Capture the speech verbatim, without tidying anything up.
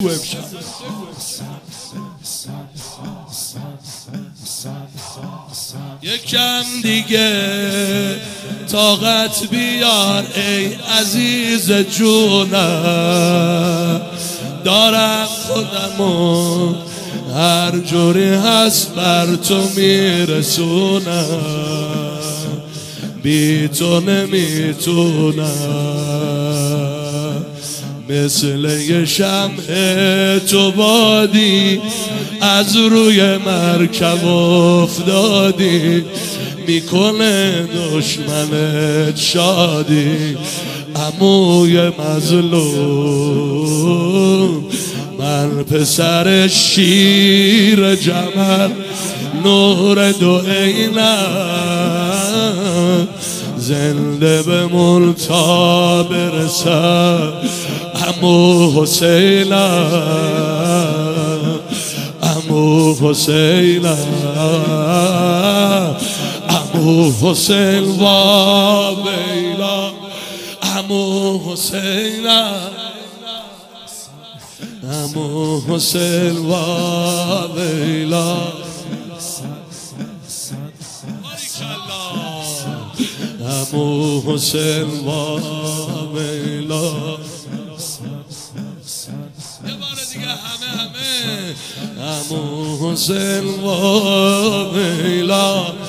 بگو امشب. یکم دیگه طاقت بیار ای عزیز جونم، دارم خودمو هر جوری هست بر تو میرسونم، بی تو نمیتونم، مثل یه شمع تو بادی از روی مرکب افتادی، میکنه دشمنت شادی، عموی مظلوم من پسر شیر جمل، نور دو عینم، زنده بمون تا برسم عمو حسینم، عمو حسینم، عمو حسین و بیلا، عمو حسینم، عمو حسین و بیلا، عمو حسین و بیلا. یه بار دیگه همه همه عمو حسین و بیلا.